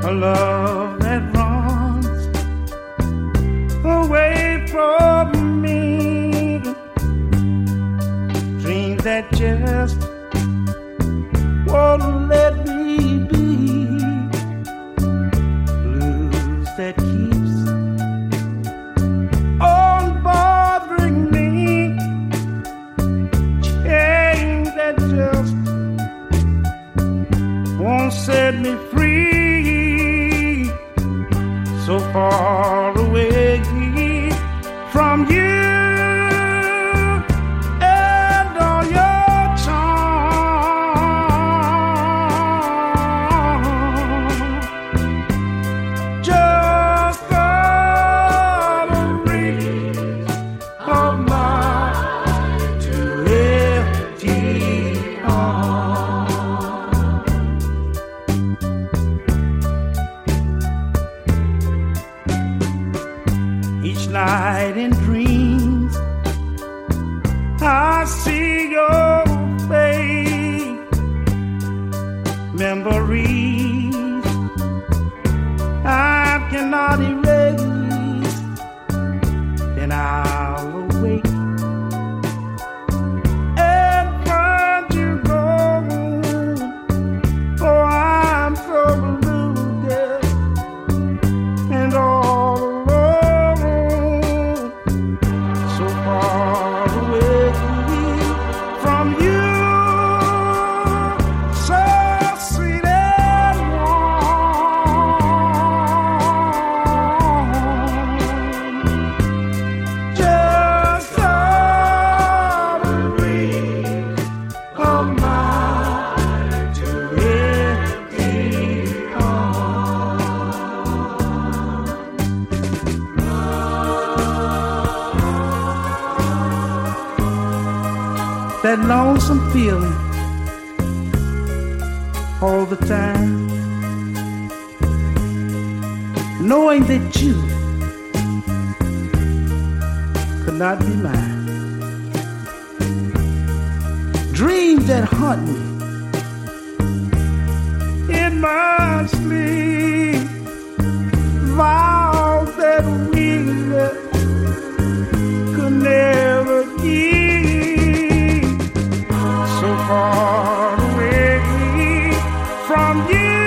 a love that runs away from me, dreams that just won't let me be, blues that keeps on bothering me, chains that just won't set me free, so far away from you and all your charm. Just the memories of my two empty arms. Each night in dreams I see your face, memories I cannot erase. Then I'll awake and find you gone. Oh, I'm so blue, yeah, and all alone, so far away from you, so sweet and warm. Just a memory of my two empty arms. That lonesome feeling all the time, knowing that you could not be mine, dreams that haunt me in my sleep, vows that we could never keep, so far away from you.